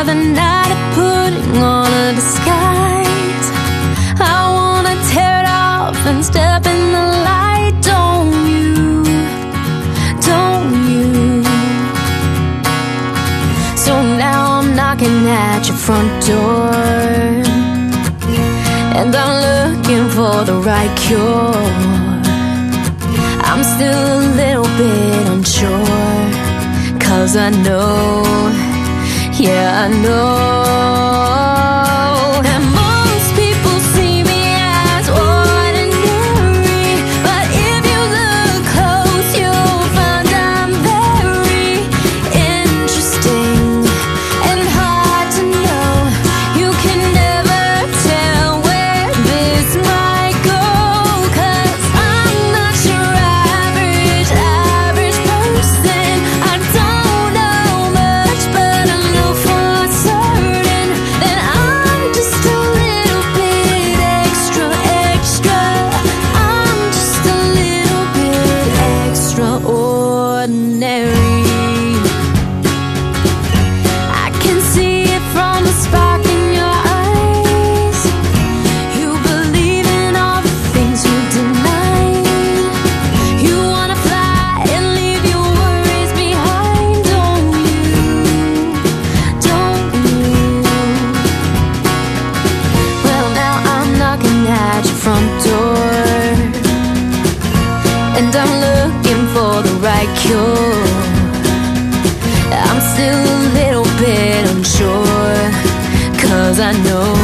another night of putting on a disguise. I wanna tear it off and step in the light. Don't you, don't you? So now I'm knocking at your front door, and I'm looking for the right cure. I'm still a little bit unsure, 'cause I know, yeah, I know that most people see me as ordinary, but if you look close, you'll find I'm very interesting and hard to know. You can never tell where this might go, 'cause I'm not your average person. I don't know much, but I know for certain that I'm just a little bit extra. I'm just a little bit extraordinary. I can see it from the spark in your eyes. You believe in all the things you deny. You wanna fly and leave your worries behind. Don't you, don't you? Well, now I'm knocking at your front door, and I'm looking for the right cure. I'm still a little bit unsure, 'cause I know